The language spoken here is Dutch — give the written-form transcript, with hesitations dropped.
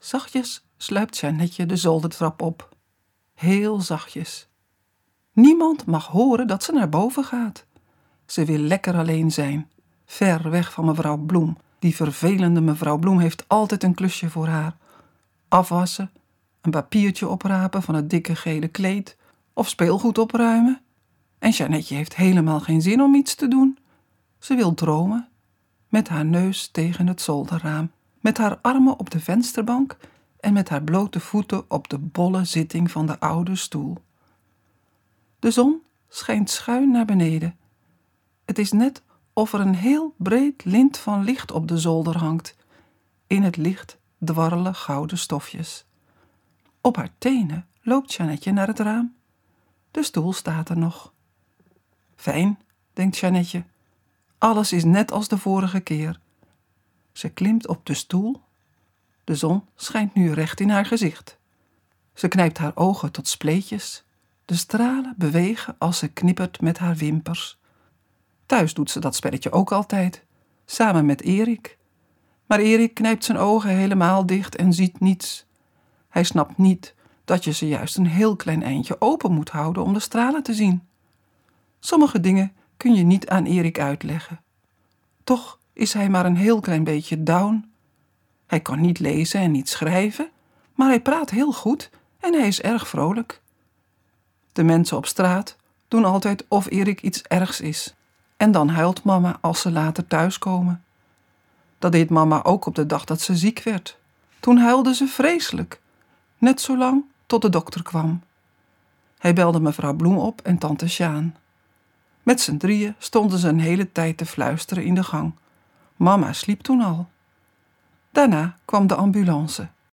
Zachtjes sluipt Jeannetje de zoldertrap op. Heel zachtjes. Niemand mag horen dat ze naar boven gaat. Ze wil lekker alleen zijn, ver weg van mevrouw Bloem. Die vervelende mevrouw Bloem heeft altijd een klusje voor haar. Afwassen, een papiertje oprapen van het dikke gele kleed of speelgoed opruimen. En Jeannetje heeft helemaal geen zin om iets te doen. Ze wil dromen, met haar neus tegen het zolderraam, met haar armen op de vensterbank en met haar blote voeten op de bolle zitting van de oude stoel. De zon schijnt schuin naar beneden. Het is net of er een heel breed lint van licht op de zolder hangt. In het licht dwarrelen gouden stofjes. Op haar tenen loopt Jeannetje naar het raam. De stoel staat er nog. Fijn, denkt Jeannetje. Alles is net als de vorige keer. Ze klimt op de stoel. De zon schijnt nu recht in haar gezicht. Ze knijpt haar ogen tot spleetjes. De stralen bewegen als ze knippert met haar wimpers. Thuis doet ze dat spelletje ook altijd, samen met Erik. Maar Erik knijpt zijn ogen helemaal dicht en ziet niets. Hij snapt niet dat je ze juist een heel klein eindje open moet houden om de stralen te zien. Sommige dingen kun je niet aan Erik uitleggen. Toch is hij maar een heel klein beetje down. Hij kan niet lezen en niet schrijven, maar hij praat heel goed en hij is erg vrolijk. De mensen op straat doen altijd of Erik iets ergs is. En dan huilt mama als ze later thuiskomen. Dat deed mama ook op de dag dat ze ziek werd. Toen huilde ze vreselijk. Net zo lang tot de dokter kwam. Hij belde mevrouw Bloem op en tante Sjaan. Met z'n drieën stonden ze een hele tijd te fluisteren in de gang. Mama sliep toen al. Daarna kwam de ambulance.